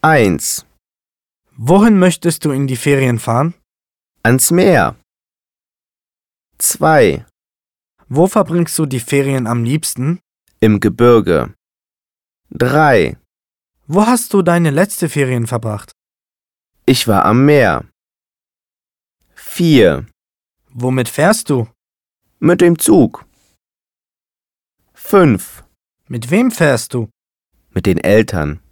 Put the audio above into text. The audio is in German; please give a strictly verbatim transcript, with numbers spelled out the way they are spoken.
Eins. Wohin möchtest du in die Ferien fahren? Ans Meer. Zwei. Wo verbringst du die Ferien am liebsten? Im Gebirge. Drei. Wo hast du deine letzte Ferien verbracht? Ich war am Meer. Vier. Womit fährst du? Mit dem Zug. Fünf. Mit wem fährst du? Mit den Eltern.